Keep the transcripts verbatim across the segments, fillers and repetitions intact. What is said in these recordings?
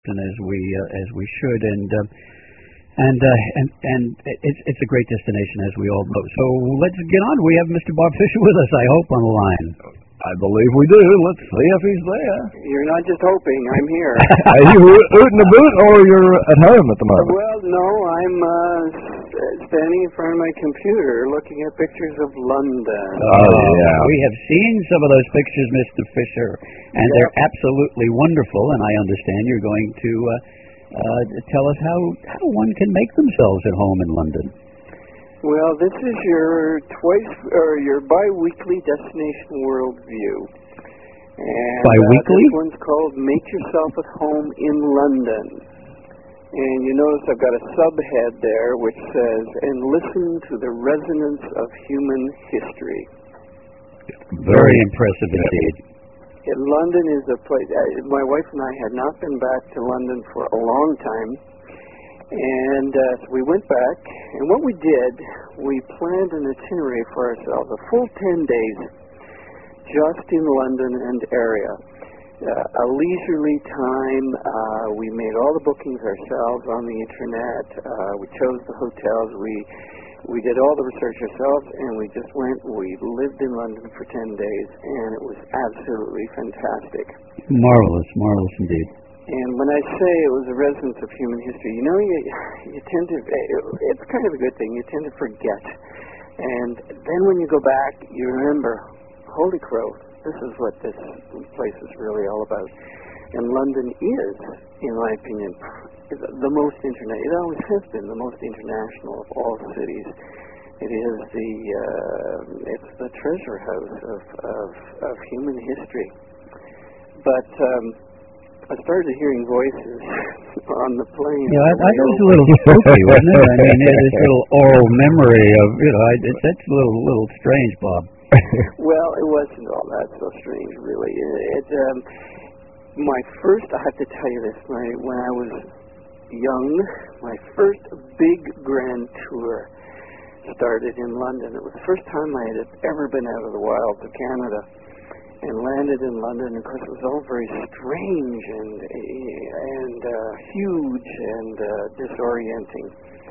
as we uh, as we should, and uh, and uh, and and it's it's a great destination, as we all know. So let's get on. We have Mister Bob Fisher with us, I hope, on the line. I believe we do. Let's see if he's there. You're not just hoping. I'm here. Are you ooting the boot, or you're at home at the moment? Well, no, I'm uh, standing in front of my computer looking at pictures of London. Oh, yeah. We have seen some of those pictures, Mister Fisher, and yeah. they're absolutely wonderful, and I understand you're going to uh, uh, tell us how, how one can make themselves at home in London. Well, this is your twice or your bi-weekly destination world view. And bi-weekly? Uh, this one's called Make Yourself at Home in London. And you notice I've got a subhead there which says, and listen to the resonance of human history. Very impressive indeed. Yeah, London is a place, uh, my wife and I had not been back to London for a long time. And uh, so we went back, and what we did, we planned an itinerary for ourselves, a full ten days, just in London and area. Uh, a leisurely time, uh, we made all the bookings ourselves on the internet, uh, we chose the hotels, we we did all the research ourselves, and we just went, we lived in London for ten days, and it was absolutely fantastic. Marvelous, marvelous indeed. And when I say it was a resonance of human history, you know, you, you tend to, it's kind of a good thing, you tend to forget. And then when you go back, you remember, holy crow, this is what this place is really all about. And London is, in my opinion, the most international, it always has been the most international of all cities. It is the, uh, it's the treasure house of, of, of human history. But, um, I started hearing voices on the plane. Yeah, I, I thought it was a little spooky, wasn't it? I mean, this little oral memory of, you know, I, it, that's a little, little strange, Bob. Well, it wasn't all that so strange, really. It, um, my first, I have to tell you this, my, when I was young, my first big grand tour started in London. It was the first time I had ever been out of the wilds of Canada. And landed in London. Of course, it was all very strange and and uh, huge and uh, disorienting.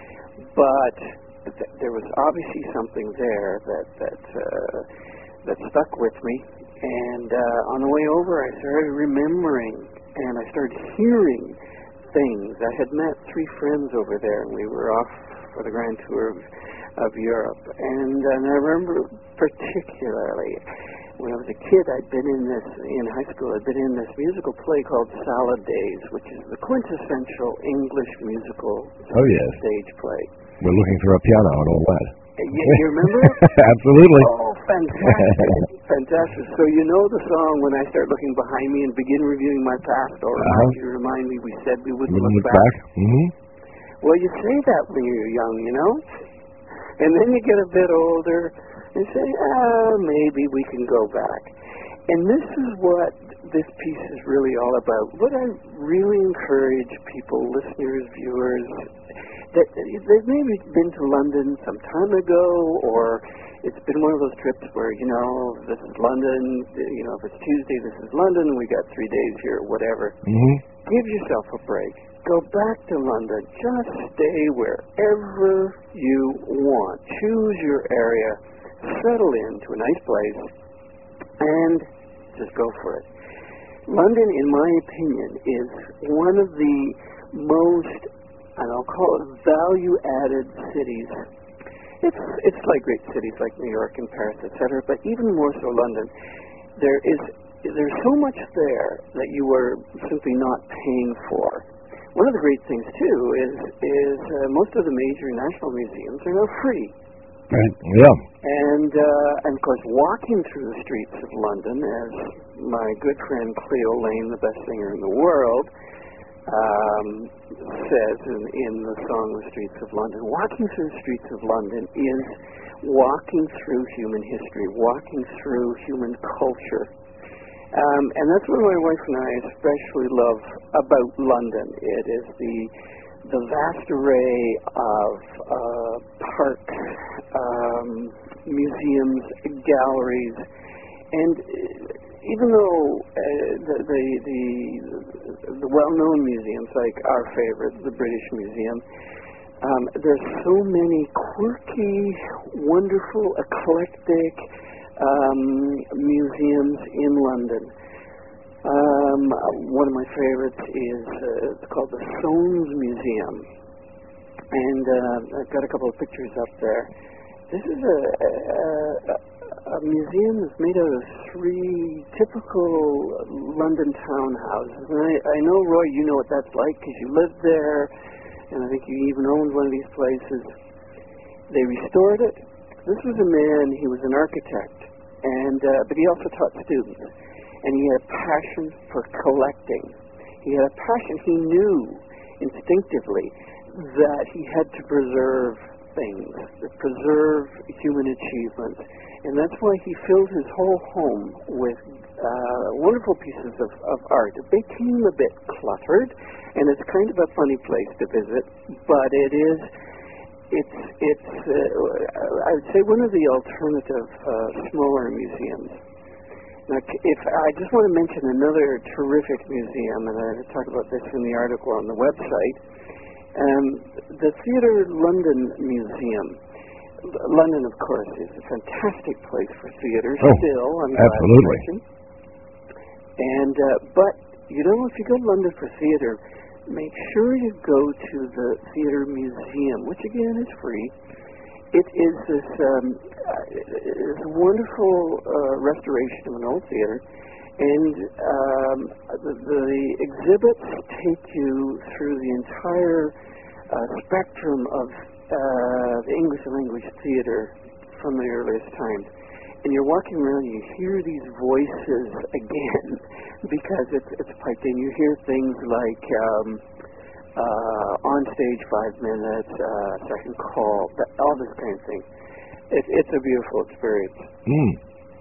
But th- there was obviously something there that that uh, that stuck with me. And uh, on the way over, I started remembering, and I started hearing things. I had met three friends over there, and we were off for the grand tour of, of Europe. And, and I remember particularly, when I was a kid, I'd been in this, in high school, I'd been in this musical play called Salad Days, which is the quintessential English musical oh, yes. stage play. We're looking for a piano and all that. You, you remember it? Absolutely. Oh, fantastic. Fantastic. So you know the song, When I Start Looking Behind Me and Begin Reviewing My Past, or uh-huh. remind you, remind me, we said we wouldn't look, look back. back. Mm-hmm. Well, you say that when you're young, you know? And then you get a bit older, and say, ah, maybe we can go back. And this is what this piece is really all about. What I really encourage people, listeners, viewers, that they've maybe been to London some time ago, or it's been one of those trips where, you know, this is London, you know, if it's Tuesday, this is London, we got three days here, whatever. Mm-hmm. Give yourself a break. Go back to London. Just stay wherever you want. Choose your area. Settle into a nice place and just go for it. London, in my opinion, is one of the most, and I'll call it value-added cities. It's it's like great cities like New York and Paris, et cetera, but even more so London. There is there's so much there that you are simply not paying for. One of the great things too is is uh, most of the major national museums are now free. Right. Yeah. And, uh, and of course, walking through the streets of London, as my good friend Cleo Lane, the best singer in the world, um, says in, in the song The Streets of London, walking through the streets of London is walking through human history, walking through human culture. Um, and that's what my wife and I especially love about London. It is the the vast array of uh, parks, um, museums, galleries, and even though uh, the, the the the well-known museums like our favorite, the British Museum, um, there's so many quirky, wonderful, eclectic um, museums in London. Um, one of my favorites is uh, it's called the Soames Museum, and uh, I've got a couple of pictures up there. This is a, a, a museum that's made out of three typical London townhouses. And I, I know, Roy, you know what that's like because you lived there, and I think you even owned one of these places. They restored it. This was a man, he was an architect, and uh, but he also taught students. And he had a passion for collecting. He had a passion, he knew instinctively that he had to preserve things, to preserve human achievements. And that's why he filled his whole home with uh, wonderful pieces of, of art. It became a bit cluttered, and it's kind of a funny place to visit, but it is, it's, it's uh, I would say one of the alternative uh, smaller museums. Now, if I just want to mention another terrific museum, and I talk about this in the article on the website, um, the Theatre London Museum. London, of course, is a fantastic place for theatre. Oh, still, I'm glad absolutely. to mention. And uh, but you know, if you go to London for theatre, make sure you go to the Theatre Museum, which again is free. It is this, um, this wonderful uh, restoration of an old theater, and um, the, the exhibits take you through the entire uh, spectrum of uh, the English language theater from the earliest times. And you're walking around, you hear these voices again because it's it's piped in. You hear things like Um, Uh, on stage, five minutes, uh, second call, that, all this kind of thing. It, it's a beautiful experience. Mm.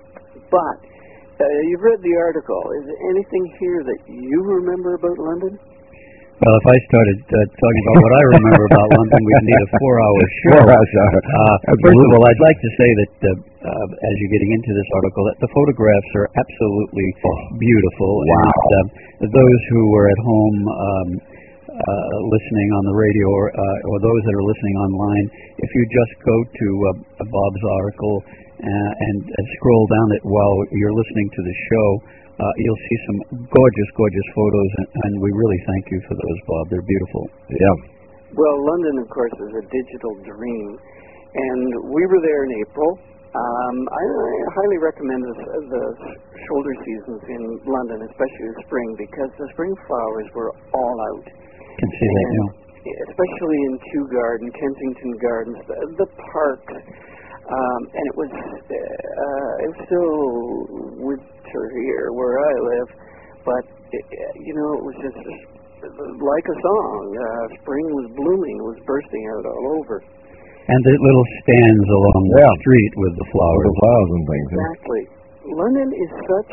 But uh, you've read the article. Is there anything here that you remember about London? Well, if I started uh, talking about what I remember about London, we'd need a four-hour show. Four hours, uh, uh, first of all, I'd like to say that uh, uh, as you're getting into this article, that the photographs are absolutely beautiful. Wow. And uh, those who were at home um, Uh, listening on the radio or, uh, or those that are listening online, if you just go to uh, Bob's article uh, and, and scroll down it while you're listening to the show, uh, you'll see some gorgeous, gorgeous photos, and, and we really thank you for those, Bob. They're beautiful. Yeah. Well, London, of course, is a digital dream, and we were there in April. Um, I, I highly recommend the, the shoulder seasons in London, especially the spring, because the spring flowers were all out. Can see that now. Especially in Kew Garden, Kensington Gardens, the, the parks, um, and it was uh, it was still winter here where I live, but it, you know it was just like a song. Uh, spring was blooming, it was bursting out all over. And the little stands along the yeah. street with the flowers, with the flowers and things. Exactly. Yeah. London is such.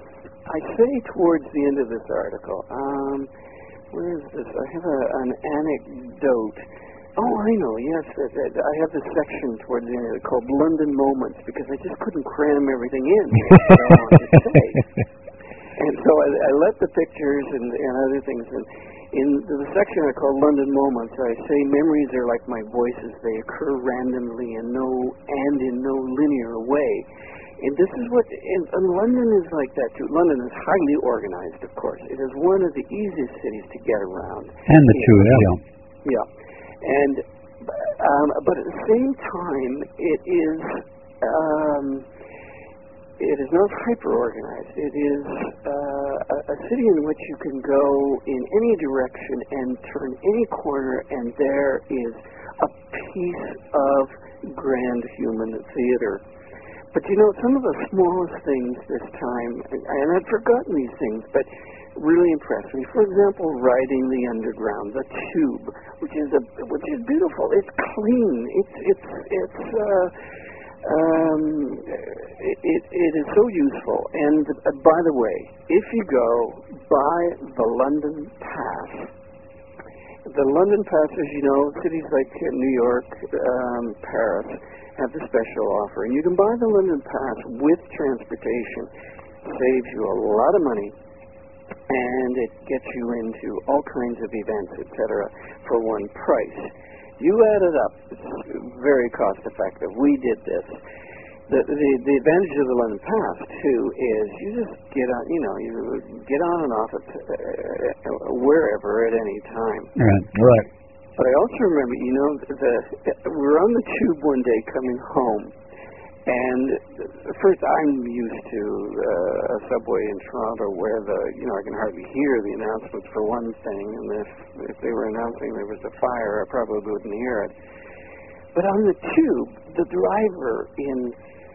I say towards the end of this article. Um, Where is this? I have a, an anecdote. Oh, I know, yes. I have this section towards the end of it called London Moments because I just couldn't cram everything in that I wanted to say. And so I, I let the pictures and, and other things. And in the section I call London Moments, I say memories are like my voices. They occur randomly and, no, and in no linear way. And this is what, and, and London is like that too. London is highly organized, of course. It is one of the easiest cities to get around. And the two, yeah. yeah. Yeah. And, um, but at the same time, it is, um, it is not hyper-organized. It is uh, a, a city in which you can go in any direction and turn any corner, and there is a piece of grand human theater. But you know, some of the smallest things this time, and I'd forgotten these things, but really impressed me. For example, riding the underground, the tube, which is a which is beautiful. It's clean. It's it's it's uh, um, it, it it is so useful. And uh, by the way, if you go by the London Pass, the London Pass, as you know, cities like New York, um, Paris have the special offer, and you can buy the London Pass with transportation. saves you a lot of money, and it gets you into all kinds of events, et cetera, for one price. You add it up. It's very cost effective. We did this. The, the the advantage of the London Pass too is you just get on, you know, you get on and off it uh, wherever at any time. Right. Right. But I also remember, you know, the, we were on the tube one day coming home, and first I'm used to uh, a subway in Toronto where the, you know, I can hardly hear the announcements for one thing, and if if they were announcing there was a fire, I probably wouldn't hear it. But on the tube, the driver in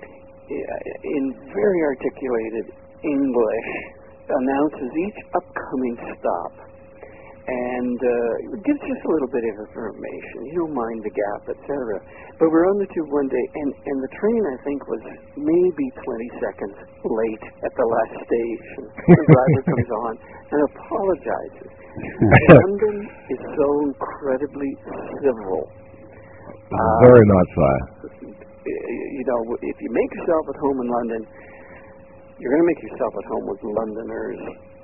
in very articulated English announces each upcoming stop, and uh, gives just a little bit of information. You don't mind the gap, et cetera. But we're on the tube one day, and, and the train, I think, was maybe twenty seconds late at the last station. The driver comes on and apologizes. London is so incredibly civil. Uh, Very much so. You know, if you make yourself at home in London, you're going to make yourself at home with Londoners.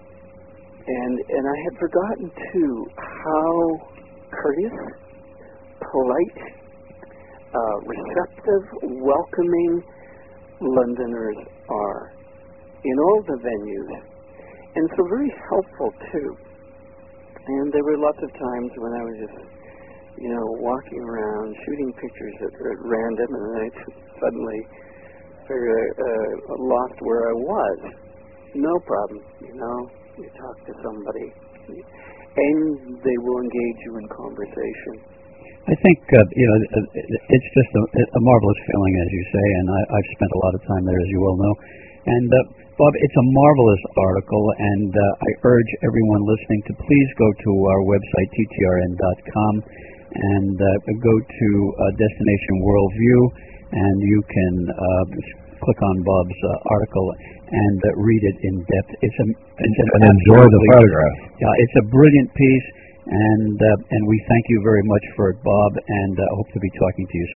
And and I had forgotten, too, how courteous, polite, uh, receptive, welcoming Londoners are in all the venues. And so very helpful, too. And there were lots of times when I was just, you know, walking around, shooting pictures at, at random, and then I suddenly figured I uh, lost where I was. No problem, you know. You talk to somebody, and they will engage you in conversation. I think, uh, you know, it's just a, a marvelous feeling, as you say, and I, I've spent a lot of time there, as you well know. And, uh, Bob, it's a marvelous article, and uh, I urge everyone listening to please go to our website, T T R N dot com, and uh, go to uh, Destination Worldview, and you can uh, click on Bob's uh, article and uh, read it in depth. It's a it's an and enjoy the photograph. Yeah, it's a brilliant piece, and uh, and we thank you very much for it, Bob, and uh, hope to be talking to you soon.